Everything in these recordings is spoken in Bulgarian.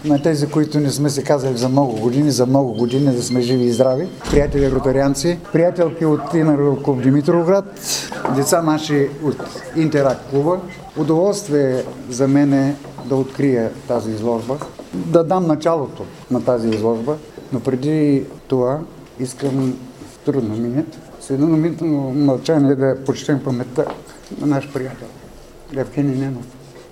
на тези, които не сме се казали за много години да сме живи и здрави, приятели ротарианци, приятелки от Инар клуб Димитровград, деца наши от Интеракт клуба. Удоволствие за мен е да открия тази изложба, да дам началото на тази изложба, но преди това искам трудно минет, с едно минутно мълчание да почетем паметта на наш приятел Евгений Ненов.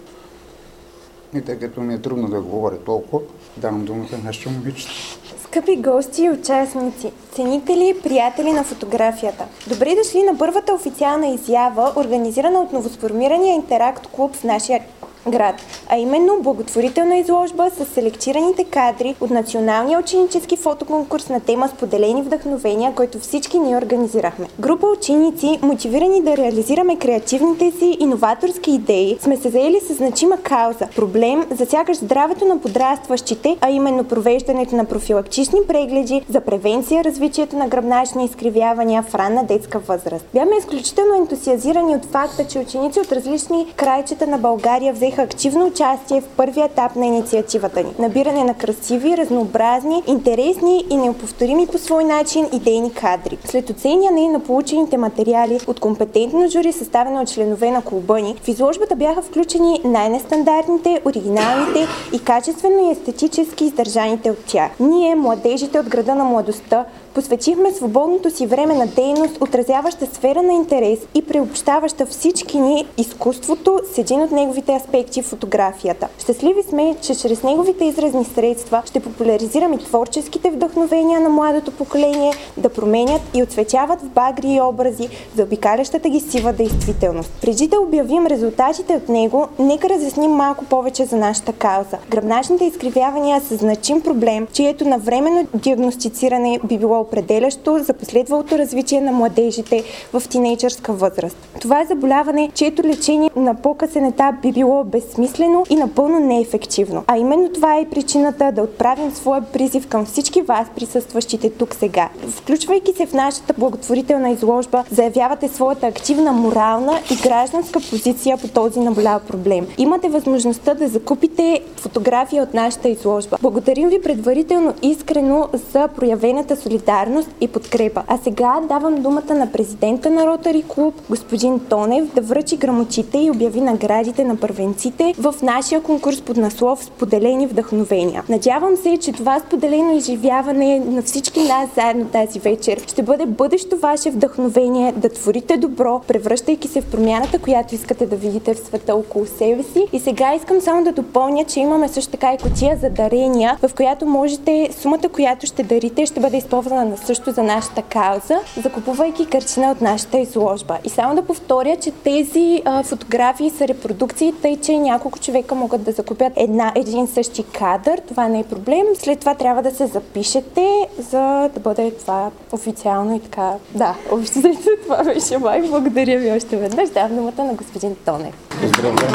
И тъй като ми е трудно да говоря толкова, давам думата на нашите момичета. Скъпи гости и участници, ценители и приятели на фотографията! Добре дошли на първата официална изява, организирана от новосформирания Интеракт клуб в нашия град, а именно благотворителна изложба с селектираните кадри от националния ученически фотоконкурс на тема "Споделени вдъхновения", който всички ние организирахме. Група ученици, мотивирани да реализираме креативните си иноваторски идеи, сме се заели с значима кауза – проблем, засягащ здравето на подрастващите, а именно провеждането на профилактични прегледи за превенция развитието на гръбначни изкривявания в ранна детска възраст. Бяхме изключително ентусиазирани от факта, че ученици от различни крайчета на България взеха активно участие в първия етап на инициативата ни – набиране на красиви, разнообразни, интересни и неповторими по свой начин идейни кадри. След оценяне на получените материали от компетентно жури, съставено от членове на клуба ни, в изложбата бяха включени най-нестандартните, оригиналните и качествено и естетически издържаните от тях. Ние, младежите от града на младостта, посветихме свободното си време на дейност, отразяваща сфера на интерес и приобщаваща всички ни изкуството с един от неговите аспекти – фотографията. Щастливи сме, че чрез неговите изразни средства ще популяризираме творческите вдъхновения на младото поколение да променят и оцветяват в багри и образи заобикалящата ги сива действителност. Преди да обявим резултатите от него, нека разясним малко повече за нашата кауза. Гръбначните изкривявания са значим проблем, чието навременно диагностициране би било определящо за последвалото развитие на младежите в тинейджърска възраст. Това е заболяване, чието лечение на по-късен етап би било безсмислено и напълно неефективно. А именно това е и причината да отправим своя призив към всички вас, присъстващите тук сега. Включвайки се в нашата благотворителна изложба, заявявате своята активна морална и гражданска позиция по този наболял проблем. Имате възможността да закупите фотография от нашата изложба. Благодарим ви предварително искрено за проявената солидарност и подкрепа. А сега давам думата на президента на Ротари клуб, господин Тонев, да връчи грамотите и обяви наградите на първенците в нашия конкурс под наслов "Споделени вдъхновения". Надявам се, че това споделено изживяване на всички нас заедно тази вечер ще бъде бъдещо ваше вдъхновение да творите добро, превръщайки се в промяната, която искате да видите в света около себе си. И сега искам само да допълня, че имаме също така и кутия за дарения, в която можете, сумата, която ще дарите, ще бъде използвана също за нашата кауза, закупувайки картина от нашата изложба. И само да повторя, че тези фотографии са репродукции, тъй че няколко човека могат да закупят един същи кадър. Това не е проблем. След това трябва да се запишете, за да бъде това официално и така. Да, общо това беше май. Благодаря ви още веднъж. Давам думата на господин Тонев. Поздравления!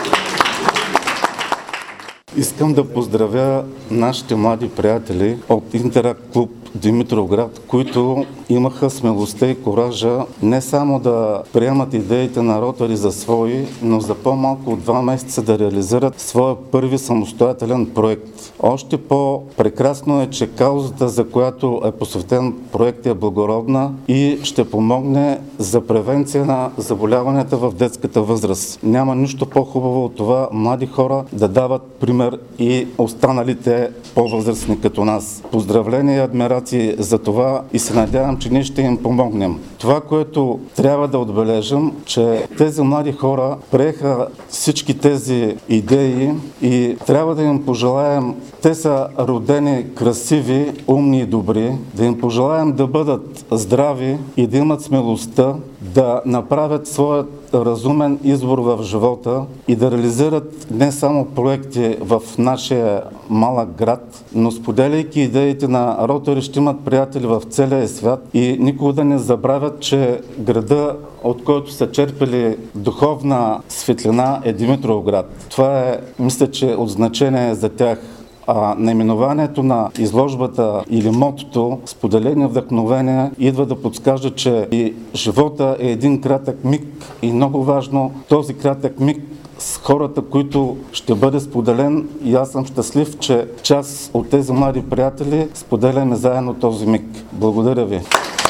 Искам да поздравя нашите млади приятели от Интеракт клуб Димитровград, които имаха смелостта и коража не само да приемат идеите на Ротари за свои, но за по-малко от 2 месеца да реализират своя първи самостоятелен проект. Още по-прекрасно е, че каузата, за която е посветен проект, е благородна и ще помогне за превенция на заболяванията в детската възраст. Няма нищо по-хубаво от това млади хора да дават пример и останалите по-възрастни като нас. Поздравления и адмирации за това и се надявам, че ние ще им помогнем. Това, което трябва да отбележим, че тези млади хора приеха всички тези идеи и трябва да им пожелаем, те са родени красиви, умни и добри, да им пожелаем да бъдат здрави и да имат смелостта да направят своят разумен избор в живота и да реализират не само проекти в нашия малък град, но споделяйки идеите на Ротари ще имат приятели в целия свят и никога да не забравят, че града, от който са черпили духовна светлина, е Димитровград. Това е, мисля, че от значение за тях. А наименованието на изложбата или мотото "Споделени вдъхновения" идва да подскаже, че и живота е един кратък миг и много важно този кратък миг с хората, които ще бъде споделен, и аз съм щастлив, че част от тези млади приятели споделяме заедно този миг. Благодаря ви.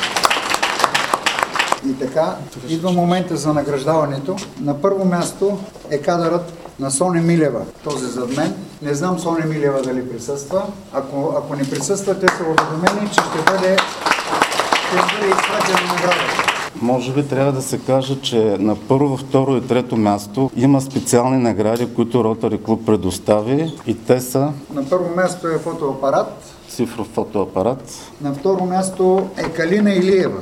И така, идва момента за награждаването. На първо място е кадърът на Соня Милева. Този зад мен. Не знам Соня Милева дали присъства. Ако не присъства, те са уведомени, че ще бъде изпратена наградата. Може би трябва да се каже, че на първо, второ и трето място има специални награди, които Ротари клуб предостави, и те са... На първо място е фотоапарат. Цифров фотоапарат. На второ място е Калина Илиева.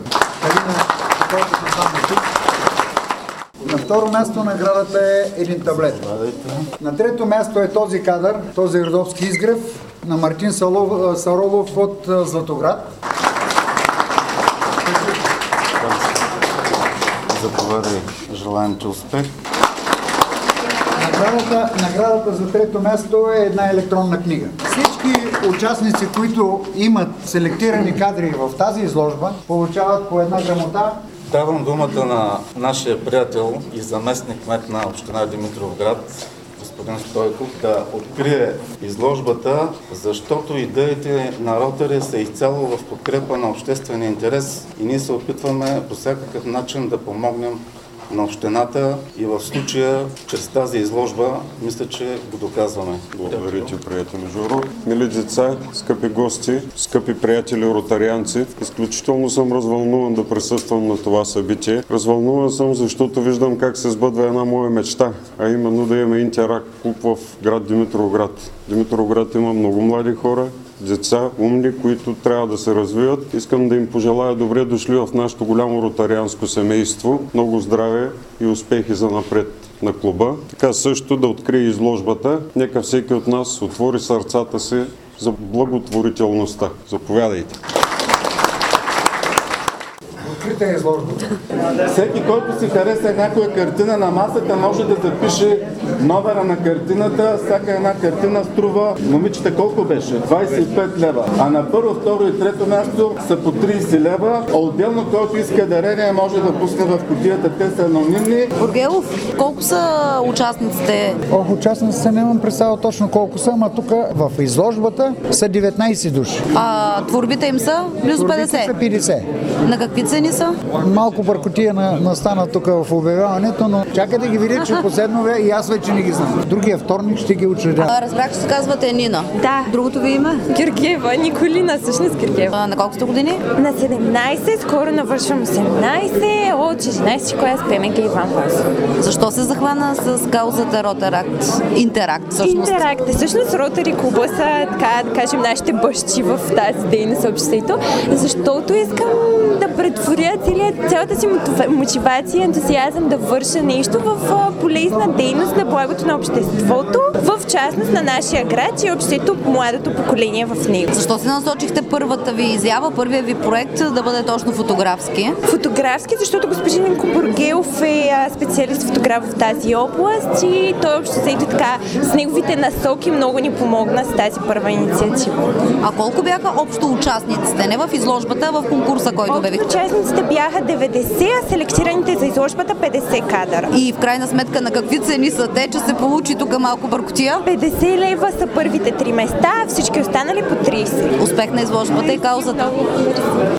На второ място наградата е един таблет. На трето място е този кадър, този родовски изгрев на Мартин Саролов от Златоград. Заповядай, желаем ти успех. Наградата за трето място е една електронна книга. Всички участници, които имат селектирани кадри в тази изложба, получават по една грамота. Давам думата на нашия приятел и заместник кмет на община Димитровград, господин Стойков, да открие изложбата, защото идеите на Ротари са изцяло в подкрепа на обществения интерес и ние се опитваме по всякакъв начин да помогнем на общината и в случая, чрез тази изложба, мисля, че го доказваме. Благодаря ти, приятели Жоро. Мили деца, скъпи гости, скъпи приятели ротарианци, изключително съм развълнуван да присъствам на това събитие. Развълнуван съм, защото виждам как се сбъдва една моя мечта, а именно да имаме интеракт клуб в град Димитровград. Димитровград има много млади хора, деца, умни, които трябва да се развиват. Искам да им пожелая добре дошли в нашето голямо ротарианско семейство. Много здраве и успехи за напред на клуба. Така също да открие изложбата. Нека всеки от нас отвори сърцата си за благотворителността. Заповядайте. Открита изложбата. Всеки, който си хареса някоя картина на масата, може да запише номера на картината. Всяка една картина струва, момичета, колко беше? 25 лева. А на първо, второ и трето място са по 30 лева. Отделно, който иска дарение, може да пусне в кутията. Те са анонимни. Бургелов, колко са участниците? Участниците нямам представа точно колко са, ама тук в изложбата са 19 души. А творбите им са близо 50? Творбите са 50. На какви цени са? Малко бъркотия настана тук в обявяването, но чакай да ги видя, че последно и аз вече не ги знам. Другия вторник ще ги учредявам. Разбрах, че се казвате Нина. Да. Другото ви име? Георгиева, Николина, всъщност Георгиева. На колко сте години? На 17, скоро навършвам 18, от 16 клас пеменка Иван Вазов. Защо се захвана с каузата Ротаракт? Интеракт, всъщност. Интеракт. Всъщност Ротари клуба са, така да кажем, нашите бащи в тази дейност обществото, защото искам да претворя цялата си мотивация, ентусиазъм да върша нещо в полезна дейност на благото на обществото, в частност на нашия град и обществото, младото поколение в него. Защо се насочихте първата ви изява, първия ви проект да бъде точно фотографски? Фотографски, защото господин Минко Бургелов е специалист фотограф в тази област и той общо взето така с неговите насоки много ни помогна с тази първа инициатива. А колко бяха общо участниците? Не в изложбата, а в конкурса, който обявихте? Участниците бяха 90, а селектираните за изложбата 50 кадъра. И в крайна сметка на какви цени са те, че се получи тук малко бъркотия? 50 лева са първите 3 места, а всички останали по 30. Успех на изложбата и каузата.